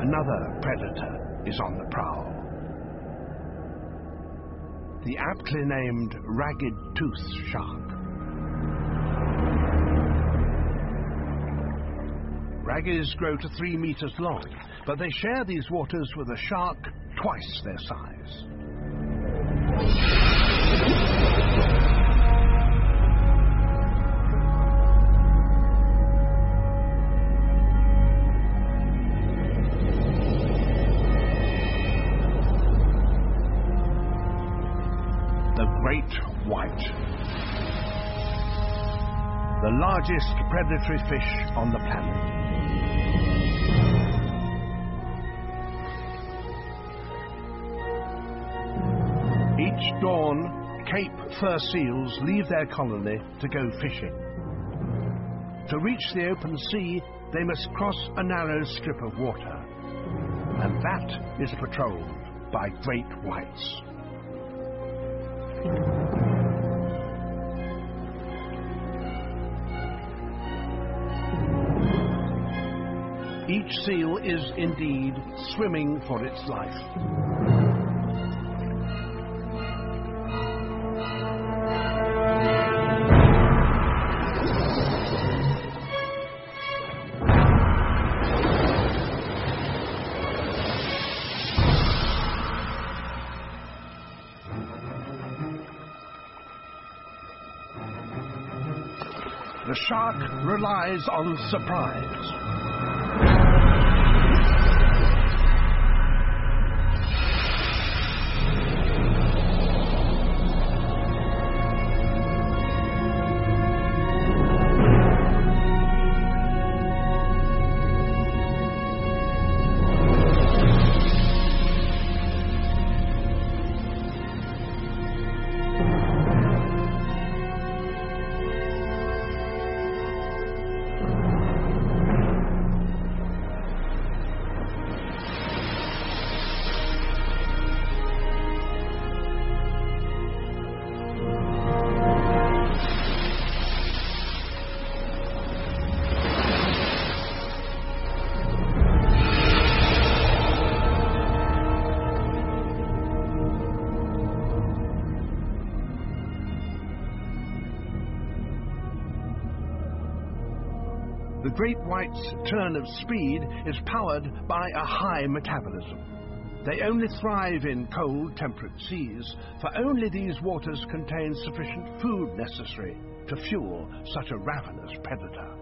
another predator is on the prowl. The aptly named ragged-tooth shark. Raggies grow to 3 meters long, but they share these waters with a shark twice their size. The great white. The largest predatory fish on the planet. Each dawn, Cape fur seals leave their colony to go fishing. To reach the open sea, they must cross a narrow strip of water, and that is patrolled by great whites. Each seal is indeed swimming for its life. The shark relies on surprise. The great white's turn of speed is powered by a high metabolism. They only thrive in cold, temperate seas, for only these waters contain sufficient food necessary to fuel such a ravenous predator.